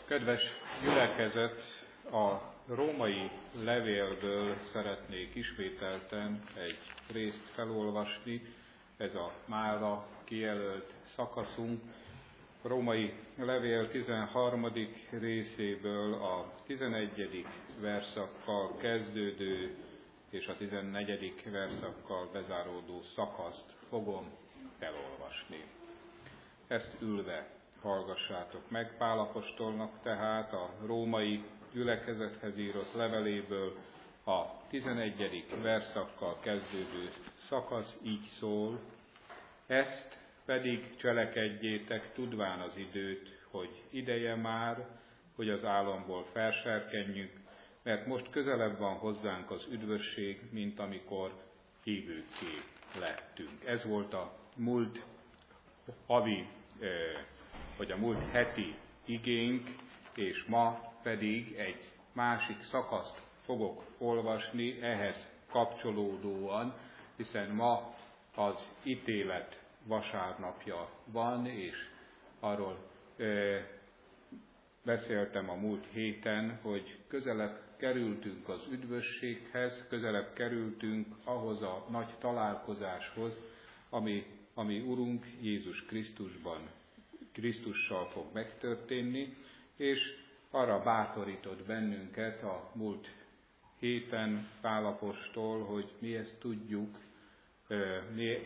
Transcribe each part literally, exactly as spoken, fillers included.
Kedves gyülekezet, a római levélből szeretnék ismételten egy részt felolvasni, ez a mára kijelölt szakaszunk. A római levél tizenharmadik részéből a tizenegyedik verszakkal kezdődő és a tizennegyedik verszakkal bezáródó szakaszt fogom felolvasni. Ezt ülve hallgassátok meg. Pál apostolnak tehát a római gyülekezethez írott leveléből a tizenegyedik verszakkal kezdődő szakasz így szól: ezt pedig cselekedjétek, tudván az időt, hogy ideje már, hogy az álomból felserkenjünk, mert most közelebb van hozzánk az üdvösség, mint amikor hívőkké lettünk. Ez volt a múlt havi, vagy a múlt heti igénk, és ma pedig egy másik szakaszt fogok olvasni ehhez kapcsolódóan, hiszen ma az ítélet vasárnapja van, és arról ö, beszéltem a múlt héten, hogy közelebb kerültünk az üdvösséghez, közelebb kerültünk ahhoz a nagy találkozáshoz, ami, ami Urunk Jézus Krisztusban, Krisztussal fog megtörténni, és arra bátorított bennünket a múlt héten Pál apostol, hogy mi ezt tudjuk, mi,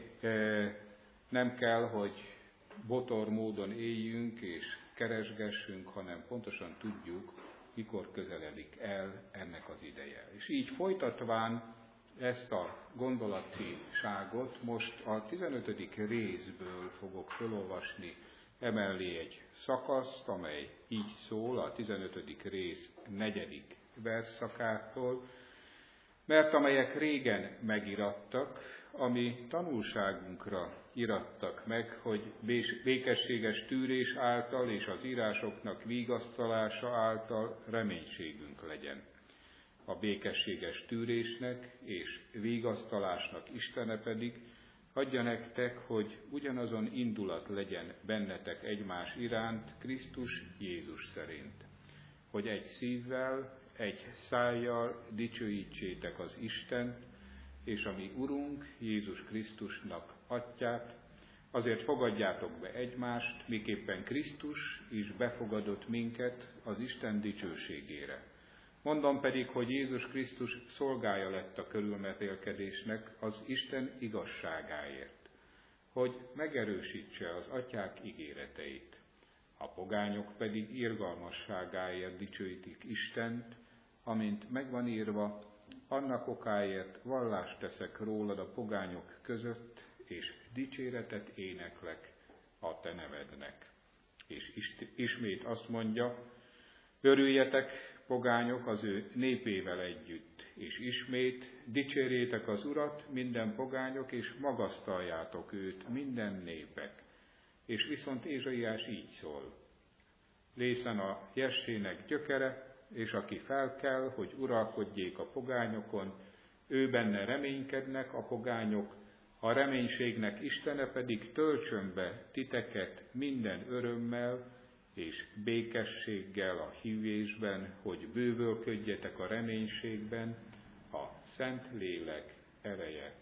nem kell, hogy botor módon éljünk és keresgessünk, hanem pontosan tudjuk, mikor közeledik el ennek az ideje. És így folytatván ezt a gondolatiságot most a tizenötödik részből fogok felolvasni emellé egy szakaszt, amely így szól a tizenötödik rész negyedik versszakától, mert amelyek régen megirattak, ami tanulságunkra irattak meg, hogy békességes tűrés által és az írásoknak vigasztalása által reménységünk legyen. A békességes tűrésnek és vigasztalásnak Istene pedig adja nektek, hogy ugyanazon indulat legyen bennetek egymás iránt Krisztus Jézus szerint, hogy egy szívvel, egy szájjal dicsőítsétek az Istent, és a mi Urunk Jézus Krisztusnak Atyát, azért fogadjátok be egymást, miképpen Krisztus is befogadott minket az Isten dicsőségére. Mondom pedig, hogy Jézus Krisztus szolgája lett a körülmetélkedésnek az Isten igazságáért, hogy megerősítse az atyák ígéreteit. A pogányok pedig irgalmasságáért dicsőítik Istent, amint megvan írva, annak okáért vallást teszek rólad a pogányok között, és dicséretet éneklek a te nevednek. És ismét azt mondja, örüljetek, pogányok, az ő népével együtt, és ismét dicsérjétek az Urat, minden pogányok, és magasztaljátok őt, minden népek. És viszont Ézsaiás így szól, lészen a jessének gyökere, és aki felkel, hogy uralkodjék a pogányokon, ő benne reménykednek a pogányok, a reménységnek Istene pedig töltsön be titeket minden örömmel és békességgel a hívésben, hogy bővölködjetek a reménységben a Szent Lélek ereje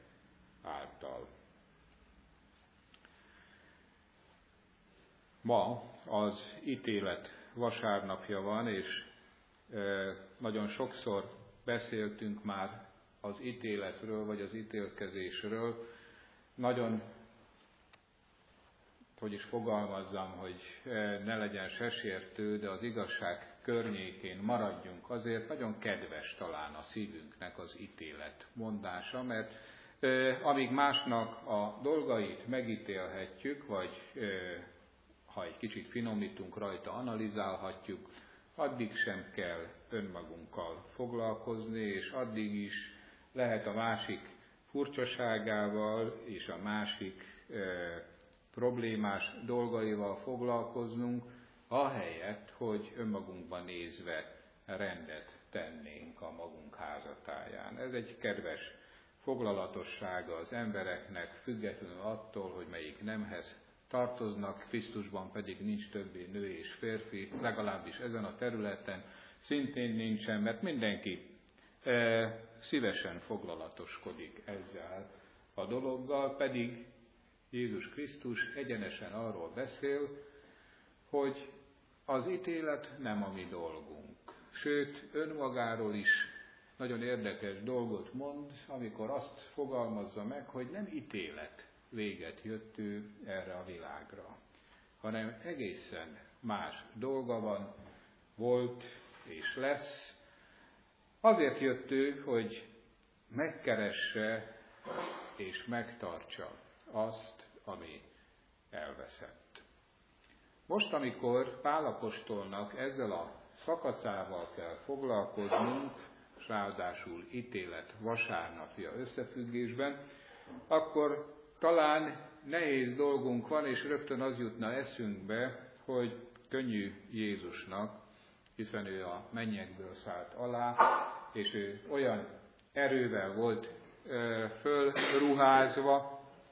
által. Ma az ítélet vasárnapja van, és nagyon sokszor beszéltünk már az ítéletről, vagy az ítélkezésről. Nagyon, hogy is fogalmazzam, hogy ne legyen se sértő, de az igazság környékén maradjunk. Azért nagyon kedves talán a szívünknek az ítélet mondása, mert amíg másnak a dolgait megítélhetjük, vagy ha egy kicsit finomítunk rajta, analizálhatjuk, addig sem kell önmagunkkal foglalkozni, és addig is lehet a másik furcsaságával és a másik e, problémás dolgaival foglalkoznunk, ahelyett, hogy önmagunkban nézve rendet tennénk a magunk házatáján. Ez egy kedves foglalatossága az embereknek, függetlenül attól, hogy melyik nemhez tartoznak, Krisztusban pedig nincs többé nő és férfi, legalábbis ezen a területen szintén nincsen, mert mindenki e, szívesen foglalatoskodik ezzel a dologgal, pedig Jézus Krisztus egyenesen arról beszél, hogy az ítélet nem a mi dolgunk. Sőt, önmagáról is nagyon érdekes dolgot mond, amikor azt fogalmazza meg, hogy nem ítélet véget jött ő erre a világra, hanem egészen más dolga van, volt és lesz. Azért jött ő, hogy megkeresse és megtartsa azt, ami elveszett. Most, amikor Pál apostolnak ezzel a szakaszával kell foglalkoznunk, és ráadásul ítélet vasárnapja összefüggésben, akkor talán nehéz dolgunk van, és rögtön az jutna eszünkbe, hogy könnyű Jézusnak, hiszen ő a mennyekből szállt alá, és ő olyan erővel volt ö, fölruházva,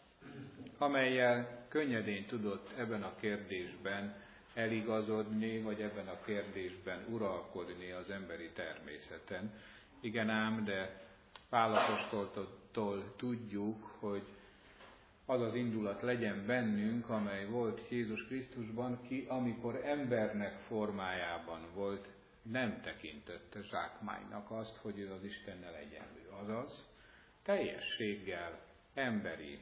amellyel könnyedén tudott ebben a kérdésben eligazodni, vagy ebben a kérdésben uralkodni az emberi természeten. Igen ám, de Pál apostoltól tudjuk, hogy az az indulat legyen bennünk, amely volt Jézus Krisztusban, ki amikor embernek formájában volt, nem tekintette zsákmánynak azt, hogy ő az Istennel egyenlő. Azaz, teljességgel, emberi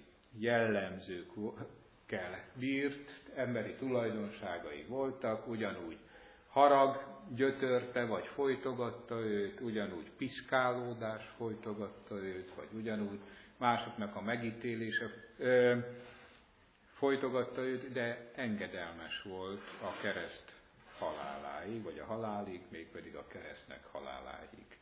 jellemzőkkel bírt, emberi tulajdonságai voltak, ugyanúgy harag gyötörte, vagy folytogatta őt, ugyanúgy piszkálódás folytogatta őt, vagy ugyanúgy másoknak a megítélése ö, folytogatta őt, de engedelmes volt a kereszt haláláig, vagy a halálig, mégpedig a keresztnek haláláig.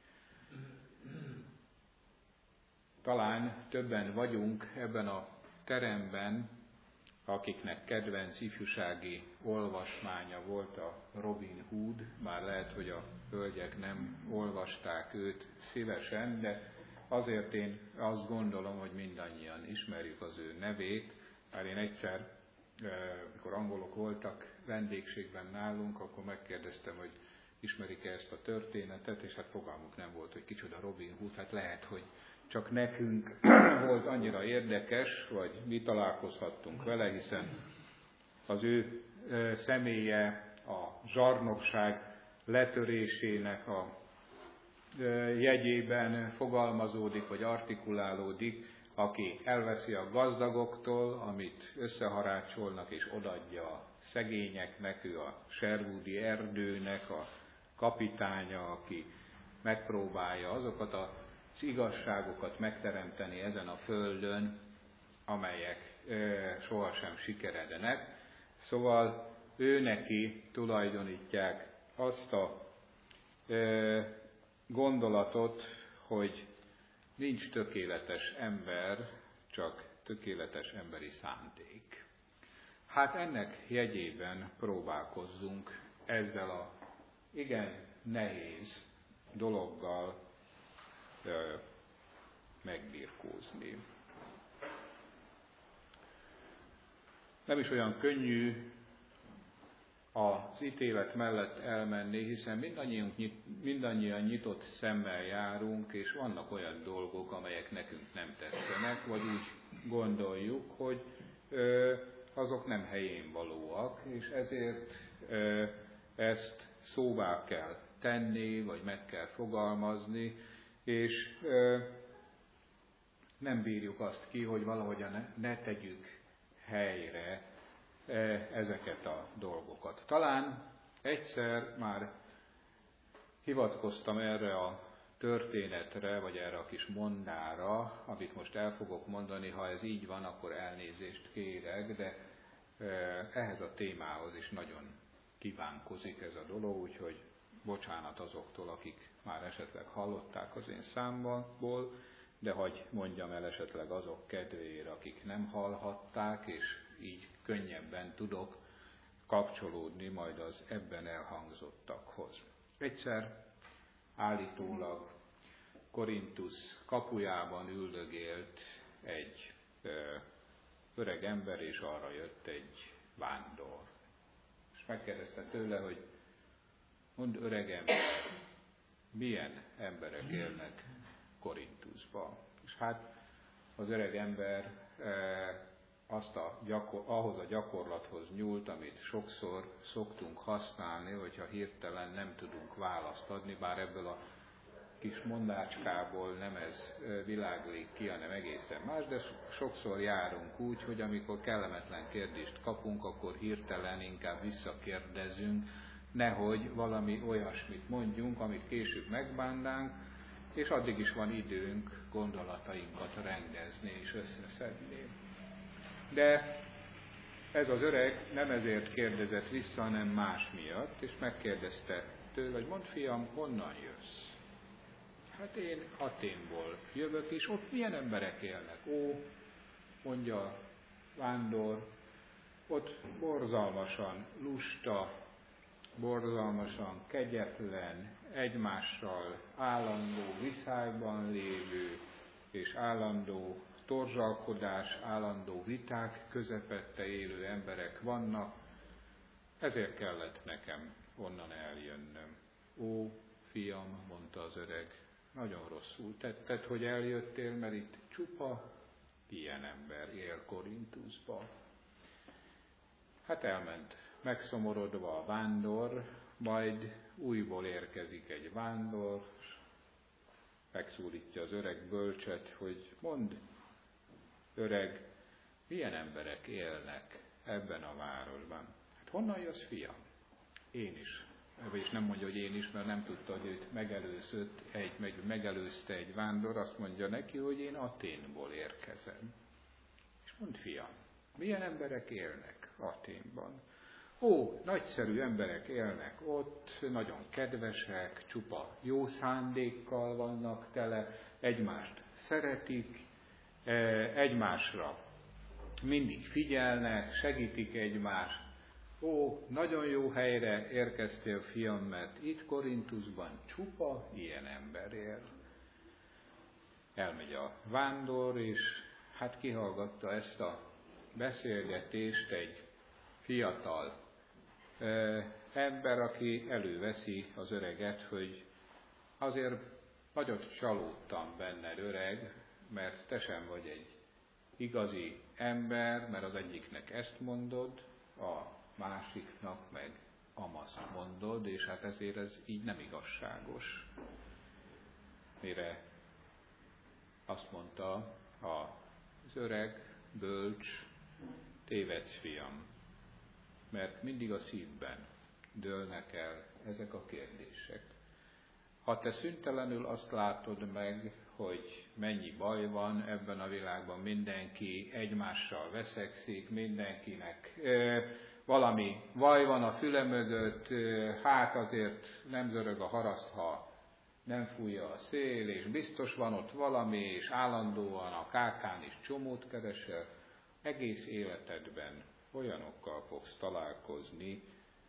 Talán többen vagyunk ebben a teremben, akiknek kedvenc ifjúsági olvasmánya volt a Robin Hood, már lehet, hogy a hölgyek nem olvasták őt szívesen, de azért én azt gondolom, hogy mindannyian ismerjük az ő nevét, mert én egyszer, amikor angolok voltak vendégségben nálunk, akkor megkérdeztem, hogy ismerik-e ezt a történetet, és hát fogalmuk nem volt, hogy kicsoda Robin Hood, hát lehet, hogy csak nekünk volt annyira érdekes, vagy mi találkozhattunk vele, hiszen az ő személye a zsarnokság letörésének a jegyében fogalmazódik, vagy artikulálódik, aki elveszi a gazdagoktól, amit összeharácsolnak és odaadja a szegényeknek, ő a Sherwoodi erdőnek a kapitánya, aki megpróbálja azokat az igazságokat megteremteni ezen a földön, amelyek e, sohasem sikeredenek. Szóval ő neki tulajdonítják azt a e, gondolatot, hogy nincs tökéletes ember, csak tökéletes emberi szándék. Hát ennek jegyében próbálkozzunk ezzel a igen nehéz dologgal ö, megbirkózni. Nem is olyan könnyű az ítélet mellett elmenni, hiszen mindannyian, mindannyian nyitott szemmel járunk, és vannak olyan dolgok, amelyek nekünk nem tetszenek, vagy úgy gondoljuk, hogy ö, azok nem helyén valóak, és ezért ö, ezt szóvá kell tenni, vagy meg kell fogalmazni, és ö, nem bírjuk azt ki, hogy valahogyan ne, ne tegyük helyre ezeket a dolgokat. Talán egyszer már hivatkoztam erre a történetre, vagy erre a kis mondára, amit most el fogok mondani, ha ez így van, akkor elnézést kérek, de ehhez a témához is nagyon kívánkozik ez a dolog, úgyhogy bocsánat azoktól, akik már esetleg hallották az én számból, de hagy mondjam el esetleg azok kedvéért, akik nem hallhatták, és így könnyebben tudok kapcsolódni majd az ebben elhangzottakhoz. Egyszer állítólag Korintusz kapujában üldögélt egy ö, öreg ember, és arra jött egy vándor. És megkérdezte tőle, hogy mondd, öregem, milyen emberek élnek Korintuszban. És hát az öreg ember e, azt a gyakor, ahhoz a gyakorlathoz nyúlt, amit sokszor szoktunk használni, hogyha hirtelen nem tudunk választ adni, bár ebből a kis mondácskából nem ez világlik ki, hanem egészen más, de sokszor járunk úgy, hogy amikor kellemetlen kérdést kapunk, akkor hirtelen inkább visszakérdezünk, nehogy valami olyasmit mondjunk, amit később megbánnánk, és addig is van időnk gondolatainkat rendezni és összeszedni. De ez az öreg nem ezért kérdezett vissza, hanem más miatt, és megkérdezte tőle, hogy mondd, fiam, honnan jössz? Hát én Athénból jövök, és ott milyen emberek élnek? Ó, mondja vándor, ott borzalmasan lusta, borzalmasan kegyetlen, egymással állandó viszályban lévő, és állandó torzsalkodás, állandó viták közepette élő emberek vannak, ezért kellett nekem onnan eljönnöm. Ó, fiam, mondta az öreg, nagyon rosszul tetted, hogy eljöttél, mert itt csupa ilyen ember él Korintuszba. Hát elment megszomorodva a vándor, majd újból érkezik egy vándor, megszólítja az öreg bölcset, hogy mondd, öreg, milyen emberek élnek ebben a városban. Hát honnan jössz, fiam? Én is. És nem mondja, hogy én is, mert nem tudta, hogy őt megelőzött egy, meg megelőzte egy vándor, azt mondja neki, hogy én Athénból érkezem. És mondd, fiam, milyen emberek élnek Athénban? Ó, nagyszerű emberek élnek ott, nagyon kedvesek, csupa jó szándékkal vannak tele, egymást szeretik, egymásra mindig figyelnek, segítik egymást. Ó, nagyon jó helyre érkeztél, fiam, mert itt Korintuszban csupa ilyen ember él. Elmegy a vándor, és hát kihallgatta ezt a beszélgetést egy fiatal ember, aki előveszi az öreget, hogy azért nagyot csalódtam benned, öreg, mert te sem vagy egy igazi ember, mert az egyiknek ezt mondod, a másiknak meg amaszt mondod, és hát ezért ez így nem igazságos. Mire azt mondta az öreg, bölcs, tévedsz, fiam, mert mindig a szívben dőlnek el ezek a kérdések. Ha te szüntelenül azt látod meg, hogy mennyi baj van ebben a világban, mindenki egymással veszekszik, mindenkinek e, valami vaj van a füle mögött, e, hát azért nem zörög a haraszt, ha nem fújja a szél, és biztos van ott valami, és állandóan a kákán is csomót keresel, egész életedben olyanokkal fogsz találkozni,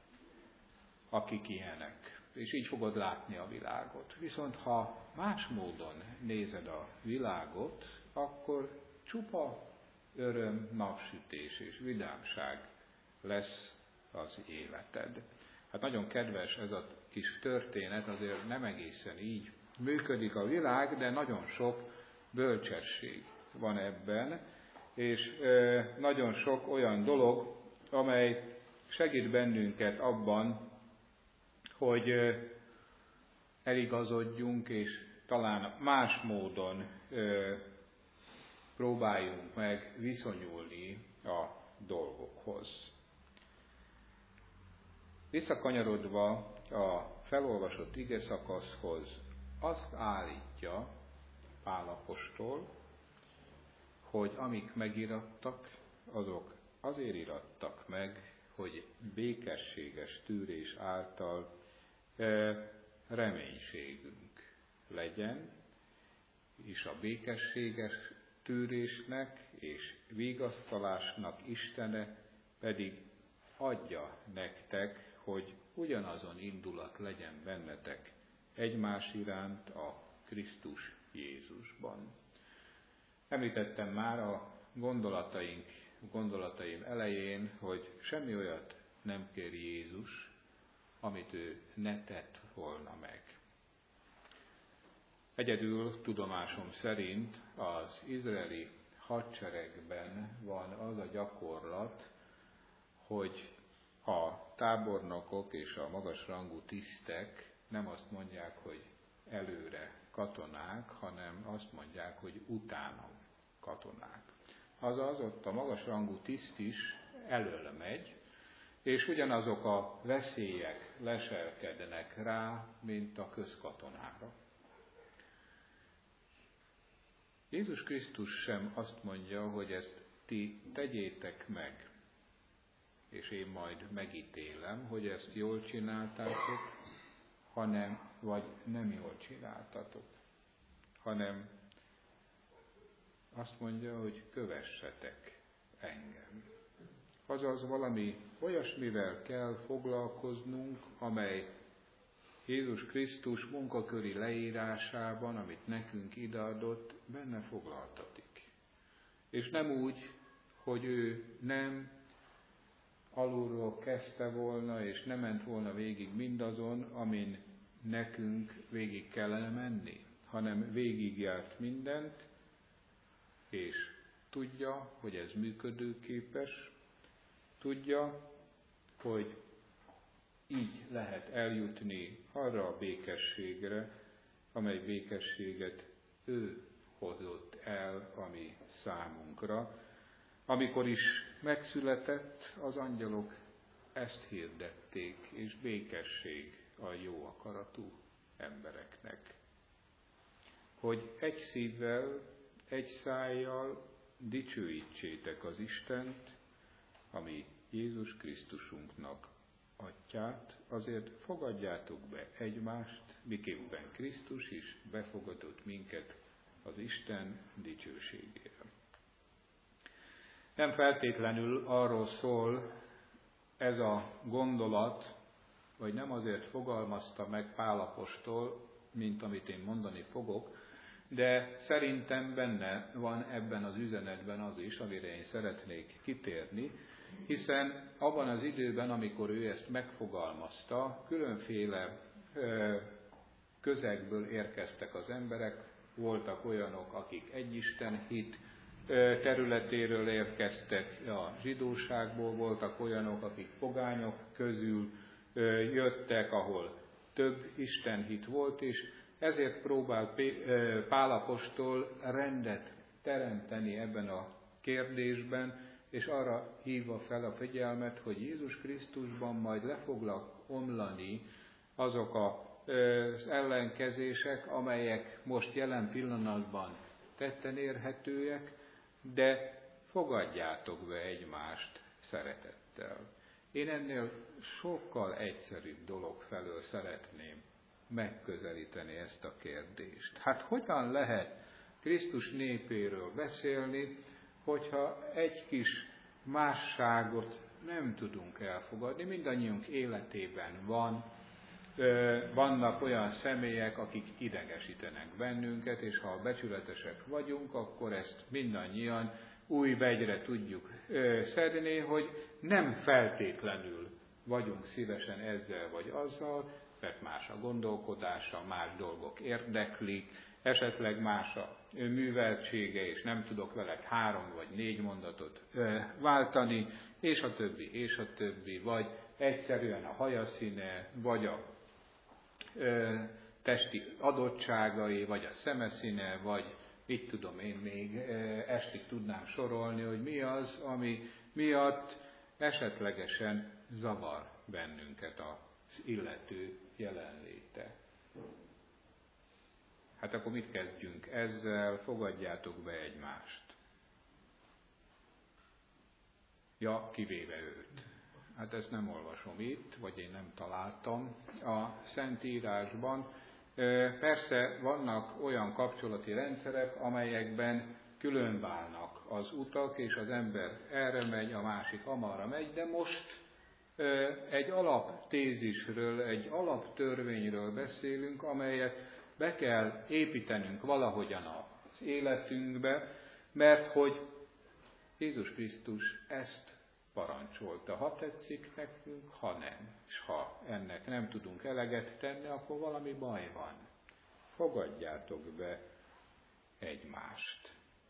akik ilyenek. És így fogod látni a világot. Viszont ha más módon nézed a világot, akkor csupa öröm, napsütés és vidámság lesz az életed. Hát nagyon kedves ez a kis történet, azért nem egészen így működik a világ, de nagyon sok bölcsesség van ebben, és nagyon sok olyan dolog, amely segít bennünket abban, hogy eligazodjunk, és talán más módon próbáljunk meg viszonyulni a dolgokhoz. Visszakanyarodva a felolvasott igeszakaszhoz, azt állítja Pál apostol, hogy amik megirattak, azok azért irattak meg, hogy békességes tűrés által reménységünk legyen, és a békességes tűrésnek és vigasztalásnak Istene pedig adja nektek, hogy ugyanazon indulat legyen bennetek egymás iránt a Krisztus Jézusban. Említettem már, a gondolataink gondolataim elején, hogy semmi olyat nem kér Jézus, amit ő ne tett volna meg. Egyedül tudomásom szerint az izraeli hadseregben van az a gyakorlat, hogy a tábornokok és a magasrangú tisztek nem azt mondják, hogy előre katonák, hanem azt mondják, hogy utána katonák. Azaz ott a magasrangú tiszt is elől megy, és ugyanazok a veszélyek leselkednek rá, mint a közkatonára. Jézus Krisztus sem azt mondja, hogy ezt ti tegyétek meg, és én majd megítélem, hogy ezt jól csináltátok, hanem, vagy nem jól csináltatok, hanem azt mondja, hogy kövessetek engem. Azaz valami olyasmivel kell foglalkoznunk, amely Jézus Krisztus munkaköri leírásában, amit nekünk ideadott, benne foglaltatik. És nem úgy, hogy ő nem alulról kezdte volna, és nem ment volna végig mindazon, amin nekünk végig kellene menni, hanem végigjárt mindent, és tudja, hogy ez működőképes, tudja, hogy így lehet eljutni arra a békességre, amely békességet ő hozott el a mi számunkra. Amikor is megszületett, az angyalok ezt hirdették, és békesség a jó akaratú embereknek. Hogy egy szívvel, egy szájjal dicsőítsétek az Istent, ami Jézus Krisztusunknak atyát, azért fogadjátok be egymást, miképpen Krisztus is befogadott minket az Isten dicsőségére. Nem feltétlenül arról szól ez a gondolat, vagy nem azért fogalmazta meg Pál apostol, mint amit én mondani fogok, de szerintem benne van ebben az üzenetben az is, amire én szeretnék kitérni, hiszen abban az időben, amikor ő ezt megfogalmazta, különféle ö, közegből érkeztek az emberek, voltak olyanok, akik egyisten hit ö, területéről érkeztek, a zsidóságból voltak olyanok, akik pogányok közül ö, jöttek, ahol több istenhit volt, és ezért próbál Pál apostol rendet teremteni ebben a kérdésben, és arra hívva fel a figyelmet, hogy Jézus Krisztusban majd le fognak omlani azok az ellenkezések, amelyek most jelen pillanatban tetten érhetőek, de fogadjátok be egymást szeretettel. Én ennél sokkal egyszerűbb dolog felől szeretném megközelíteni ezt a kérdést. Hát hogyan lehet Krisztus népéről beszélni, hogyha egy kis másságot nem tudunk elfogadni? Mindannyiunk életében van, vannak olyan személyek, akik idegesítenek bennünket, és ha becsületesek vagyunk, akkor ezt mindannyian új vegyre tudjuk szedni, hogy nem feltétlenül vagyunk szívesen ezzel vagy azzal, mert más a gondolkodása, más dolgok érdeklik, esetleg más a műveltsége, és nem tudok veled három vagy négy mondatot váltani, és a többi, és a többi, vagy egyszerűen a haja színe, vagy a ö, testi adottságai, vagy a szeme színe, vagy mit tudom én még, estig tudnám sorolni, hogy mi az, ami miatt esetlegesen zavar bennünket az illető jelenléte. Hát akkor mit kezdjünk ezzel? Fogadjátok be egymást. Ja, kivéve őt. Hát ezt nem olvasom itt, vagy én nem találtam a Szentírásban. Persze vannak olyan kapcsolati rendszerek, amelyekben különválnak az utak, és az ember erre megy, a másik amarra megy, de most egy alaptézisről, egy alaptörvényről beszélünk, amelyet be kell építenünk valahogyan az életünkbe, mert hogy Jézus Krisztus ezt parancsolta, ha tetszik nekünk, ha nem. És ha ennek nem tudunk eleget tenni, akkor valami baj van. Fogadjátok be egymást.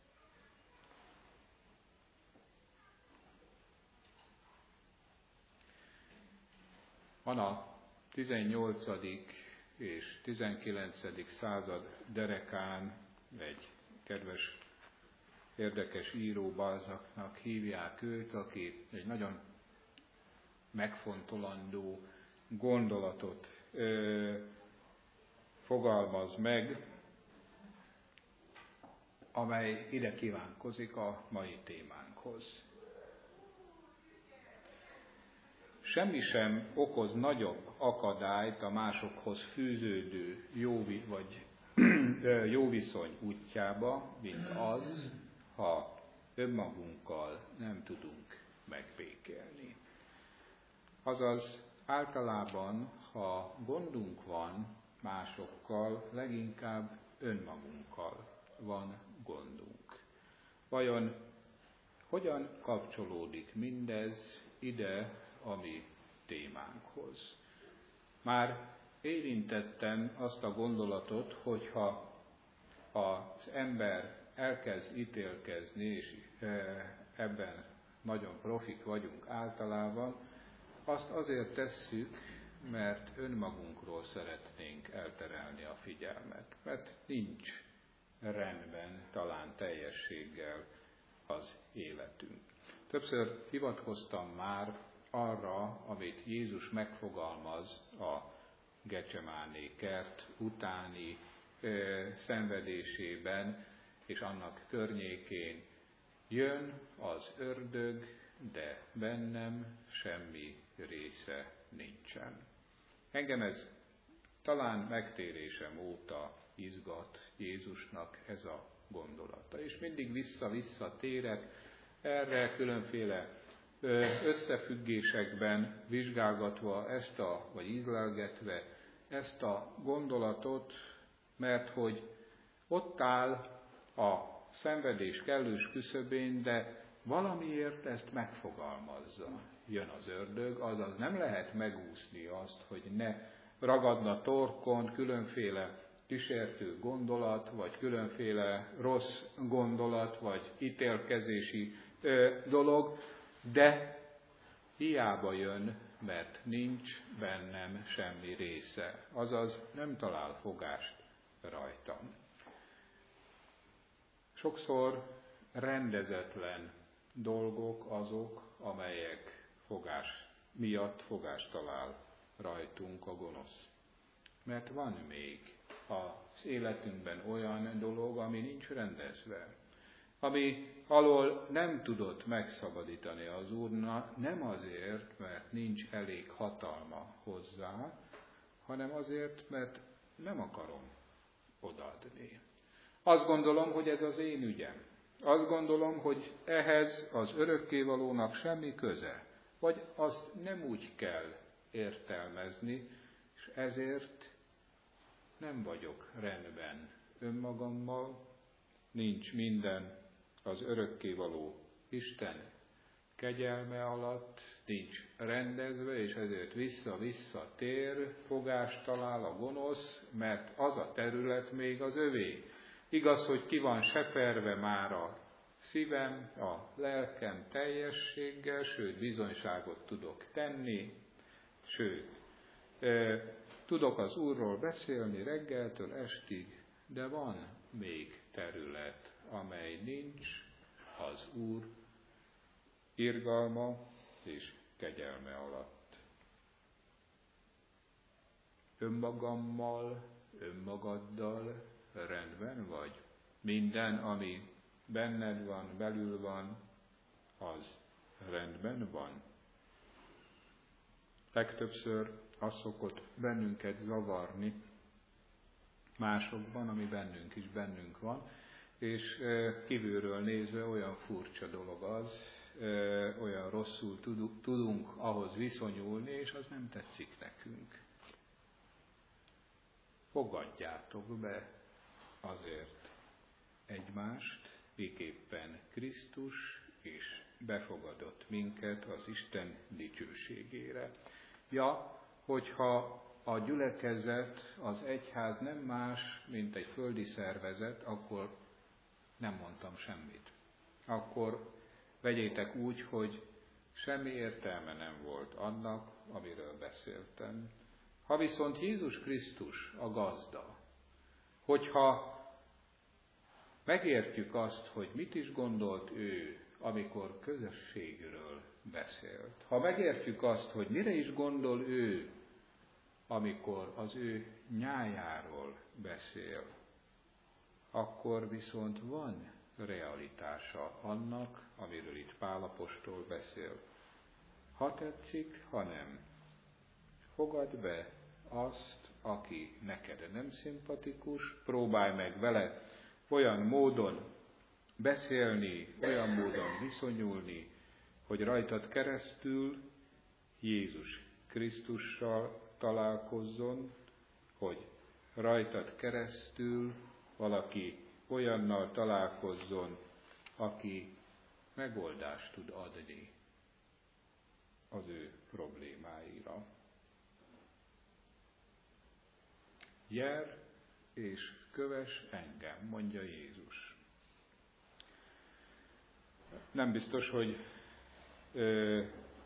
Van a tizennyolcadik és tizenkilencedik század derekán egy kedves, érdekes író, Balzacnak hívják őt, aki egy nagyon megfontolandó gondolatot ö, fogalmaz meg, amely ide kívánkozik a mai témánkhoz. Semmi sem okoz nagyobb akadályt a másokhoz fűződő jó, vagy jó viszony útjába, mint az, ha önmagunkkal nem tudunk megbékélni. Azaz általában, ha gondunk van másokkal, leginkább önmagunkkal van gondunk. Vajon hogyan kapcsolódik mindez ide a mi témánkhoz? Már érintettem azt a gondolatot, hogyha az ember elkezd ítélkezni, és ebben nagyon profik vagyunk általában, azt azért tesszük, mert önmagunkról szeretnénk elterelni a figyelmet, mert nincs rendben, talán teljességgel az életünk. Többször hivatkoztam már arra, amit Jézus megfogalmaz a Gecsemáné kert utáni ö, szenvedésében, és annak környékén: jön az ördög, de bennem semmi része nincsen. Engem ez talán megtérésem óta izgat Jézusnak ez a gondolata. És mindig vissza-vissza térek erre, különféle összefüggésekben vizsgálgatva ezt a, vagy ízlelgetve ezt a gondolatot, mert hogy ott áll a szenvedés kellős küszöbén, de valamiért ezt megfogalmazza. Jön az ördög, azaz nem lehet megúszni azt, hogy ne ragadna torkon különféle kísértő gondolat, vagy különféle rossz gondolat, vagy ítélkezési ö, dolog, de hiába jön, mert nincs bennem semmi része, azaz nem talál fogást rajtam. Sokszor rendezetlen dolgok azok, amelyek fogás miatt fogást talál rajtunk a gonosz. Mert van még az életünkben olyan dolog, ami nincs rendezve, ami alól nem tudott megszabadítani az Úr, nem azért, mert nincs elég hatalma hozzá, hanem azért, mert nem akarom odaadni. Azt gondolom, hogy ez az én ügyem. Azt gondolom, hogy ehhez az örökkévalónak semmi köze, vagy azt nem úgy kell értelmezni, és ezért nem vagyok rendben önmagammal, nincs minden az örökkévaló Isten kegyelme alatt, nincs rendezve, és ezért vissza-vissza tér, fogást talál a gonosz, mert az a terület még az övé. Igaz, hogy ki van seperve már a szívem, a lelkem teljességgel, sőt, bizonyságot tudok tenni, sőt, tudok az Úrról beszélni reggeltől estig, de van még terület, amely nincs az Úr irgalma és kegyelme alatt. Önmagammal, önmagaddal rendben vagy? Minden, ami benned van, belül van, az rendben van? Legtöbbször az szokott bennünket zavarni másokban, ami bennünk is bennünk van, és kívülről nézve olyan furcsa dolog az, olyan rosszul tudunk ahhoz viszonyulni, és az nem tetszik nekünk. Fogadjátok be azért egymást, miképpen Krisztus és befogadott minket az Isten dicsőségére. Ja, hogyha a gyülekezet, az egyház nem más, mint egy földi szervezet, akkor nem mondtam semmit. Akkor vegyétek úgy, hogy semmi értelme nem volt annak, amiről beszéltem. Ha viszont Jézus Krisztus a gazda, hogyha megértjük azt, hogy mit is gondolt ő, amikor közösségről beszélt, ha megértjük azt, hogy mire is gondol ő, amikor az ő nyájáról beszél, akkor viszont van realitása annak, amiről itt Pál apostol beszél. Ha tetszik, ha nem, fogadd be azt, aki neked nem szimpatikus, próbálj meg vele olyan módon beszélni, olyan módon viszonyulni, hogy rajtad keresztül Jézus Krisztussal találkozzon, hogy rajtad keresztül valaki olyannal találkozzon, aki megoldást tud adni az ő problémáira. Jár és kövess engem, mondja Jézus. Nem biztos, hogy ö,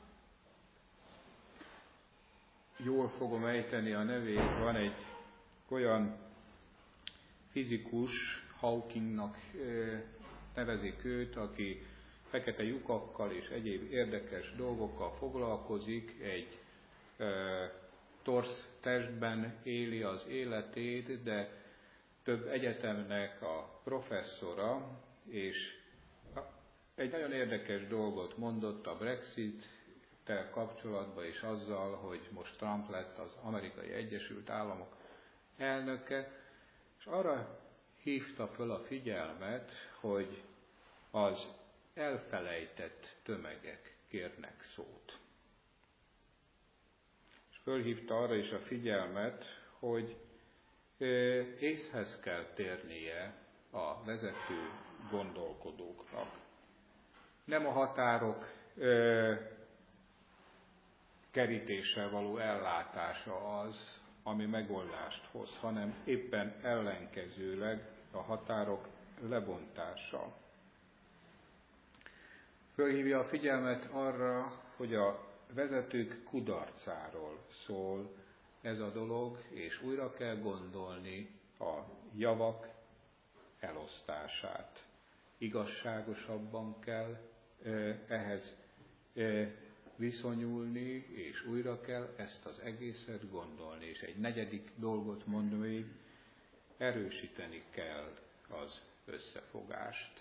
jól fogom ejteni a nevét. Van egy olyan fizikus, Hawkingnak ö, nevezik őt, aki fekete lyukakkal és egyéb érdekes dolgokkal foglalkozik, egy ö, torsz testben éli az életét, de több egyetemnek a professzora, és egy nagyon érdekes dolgot mondott a Brexit-tel kapcsolatban, és azzal, hogy most Trump lett az Amerikai Egyesült Államok elnöke, és arra hívta föl a figyelmet, hogy az elfelejtett tömegek kérnek szót. És fölhívta arra is a figyelmet, hogy észhez kell térnie a vezető gondolkodóknak. Nem a határok ö, kerítéssel való ellátása az, ami megoldást hoz, hanem éppen ellenkezőleg a határok lebontása. Fölhívja a figyelmet arra, hogy a vezetők kudarcáról szól ez a dolog, és újra kell gondolni a javak elosztását. Igazságosabban kell ehhez viszonyulni, és újra kell ezt az egészet gondolni. És egy negyedik dolgot mondom, hogy erősíteni kell az összefogást.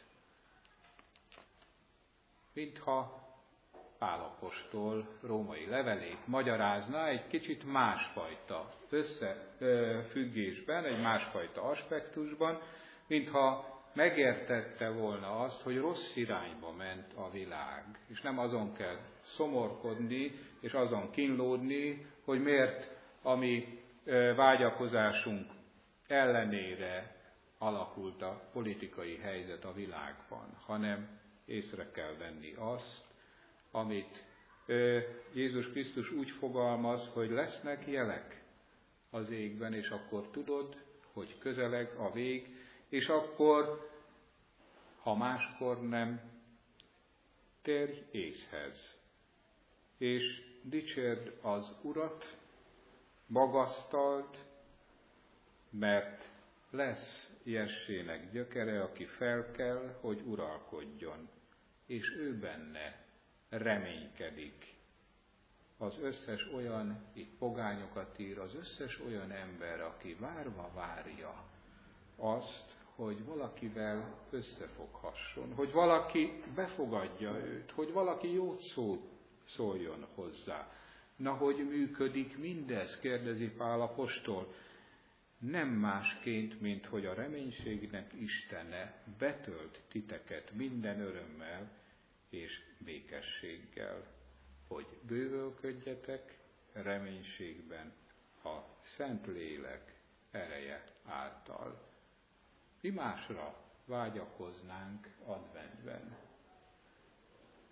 Mintha Pál apostol római levelét magyarázna egy kicsit másfajta összefüggésben, egy másfajta aspektusban, mintha megértette volna azt, hogy rossz irányba ment a világ, és nem azon kell szomorkodni, és azon kínlódni, hogy miért a mi vágyakozásunk ellenére alakult a politikai helyzet a világban, hanem észre kell venni azt, amit Jézus Krisztus úgy fogalmaz, hogy lesznek jelek az égben, és akkor tudod, hogy közeleg a vég, és akkor, ha máskor nem, térj észhez, és dicsérd az Urat, magasztald, mert lesz Jessének gyökere, aki felkel, hogy uralkodjon, és ő benne reménykedik. Az összes olyan, itt pogányokat ír, az összes olyan ember, aki várva várja azt, hogy valakivel összefoghasson, hogy valaki befogadja őt, hogy valaki jót szó, szóljon hozzá. Na, hogy működik mindez, kérdezi Pál apostol. Nem másként, mint hogy a reménységnek Istene betölt titeket minden örömmel és békességgel, hogy bővölködjetek reménységben a Szentlélek ereje által. Mi másra vágyakoznánk adventben,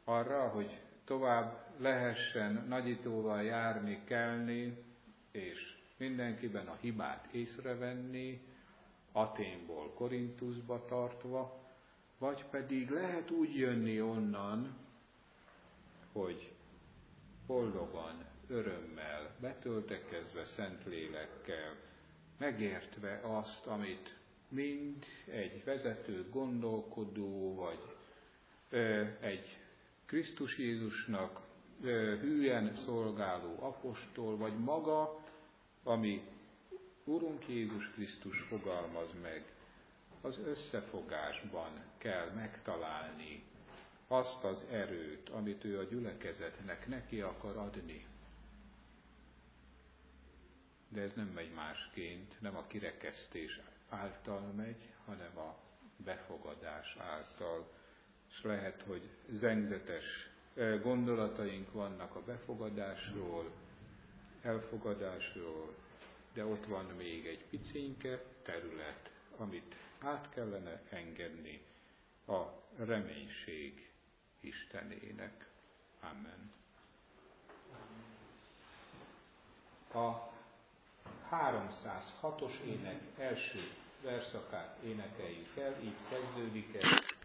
arra, hogy tovább lehessen nagyítóval járni, kelni, és mindenkiben a hibát észrevenni, Athénból Korintuszba tartva, vagy pedig lehet úgy jönni onnan, hogy boldogan, örömmel, betöltekezve Szentlélekkel, megértve azt, amit mind egy vezető gondolkodó, vagy ö, egy Krisztus Jézusnak ö, hűen szolgáló apostol, vagy maga, ami Urunk Jézus Krisztus fogalmaz meg, az összefogásban kell megtalálni azt az erőt, amit ő a gyülekezetnek neki akar adni. De ez nem megy másként, nem a kirekesztés által megy, hanem a befogadás által. És lehet, hogy zengzetes gondolataink vannak a befogadásról, elfogadásról, de ott van még egy picinke terület, amit át kellene engedni a reménység Istenének. Amen. A háromszázhatos ének első verszakát énekeljük el, így kezdődik ez.